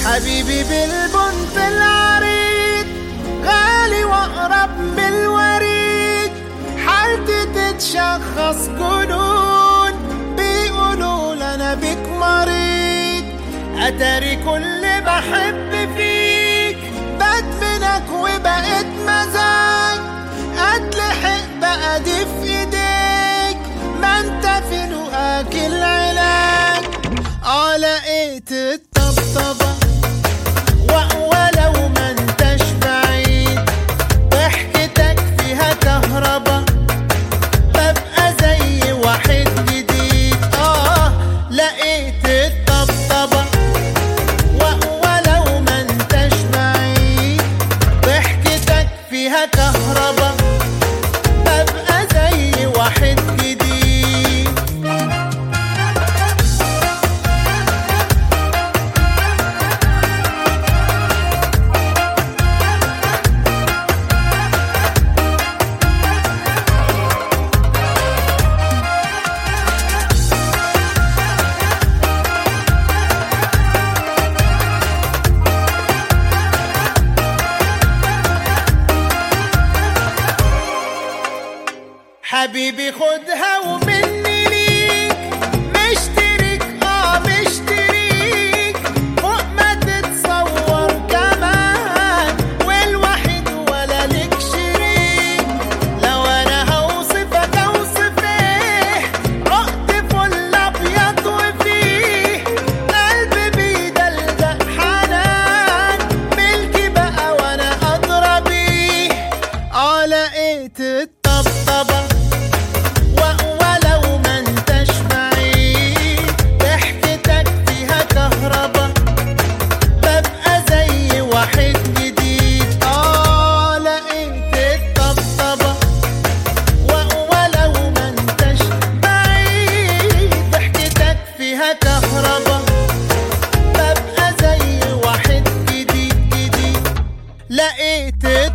حبيبي بالبنت العريض، غالي واقرب من الوريد، حالتي تتشخص جنون، بيقولوا لنا بيك مريض. اتاري كل بحب فيك بدمنك وبقيت مزاج، اتلحق بقى دي في ايديك، ما انت في لقاك العلاج. لقيت الطبطبة ولو ما انتش بعيد، ضحكتك فيها كهربا، ببقى زي واحد جديد. لقيت الطبطبة ولو ما انتش بعيد، ضحكتك فيها كهربا، ببقى زي واحد جديد. حبيبي خدها ومني ليك، مشتريك مشتريك فوق ما تتصور كمان، والوحيد ولا لك شريك. لو انا هوصفك اوصف ايه، عقد فل ابيض وفيه قلبي بيدلدق حنان، ملكي بقى وانا ادرى بيه. لقيت الطبطبة ولو ما انتش بعيد، ضحكتك فيها كهربا، ببقى زي واحد جديد. لقيت الطبطبة ولو ما انتش بعيد، ضحكتك فيها كهربا، ببقى زي واحد جديد. لقيت